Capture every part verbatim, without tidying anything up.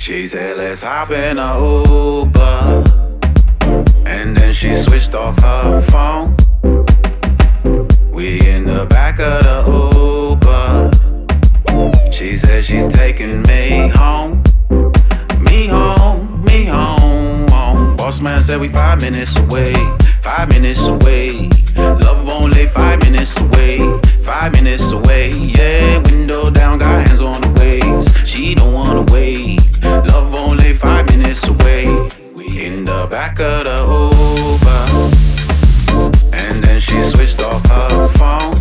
She said, let's hop in a Uber. And then she switched off her phone. We in the back of the Uber. She said she's taking me home. Me home, me home, home. Boss man said we five minutes away. Five minutes away. Love only five minutes away. Five minutes away, yeah. Window down, got hands on the waist. She don't wanna wait. Love only five minutes away. We in the back of the Uber. And then she switched off her phone.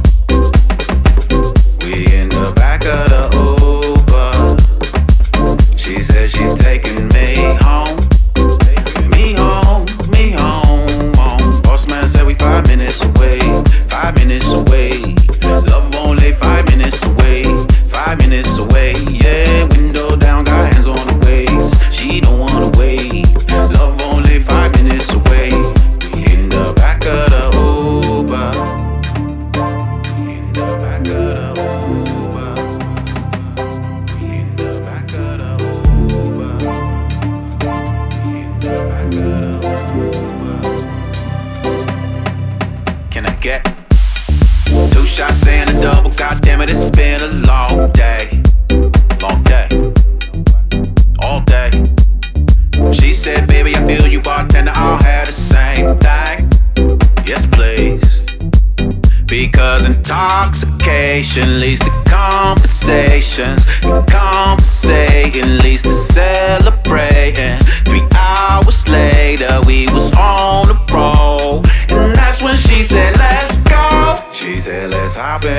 We in the back of the Uber. She said she's taking me home. Me home, me home, home. Boss man said we five minutes away. Five minutes away. Love only five minutes away. Five minutes away, yeah. Window down, got hands on the waist. She don't wanna wait. Love only five minutes away. In the back of the Uber. In the back of the Uber. In the back of the Uber. In the back of the Uber. Can I get two shots and a double? God damn it, it's been a long day. Long day. All day. She said, baby, I feel you, bartender, all had the same thing. Yes, please. Because intoxication leads to conversations. And conversating leads to celebrating. Three hours later, we was on the road. And that's when she said, let's go. She said, let's hop in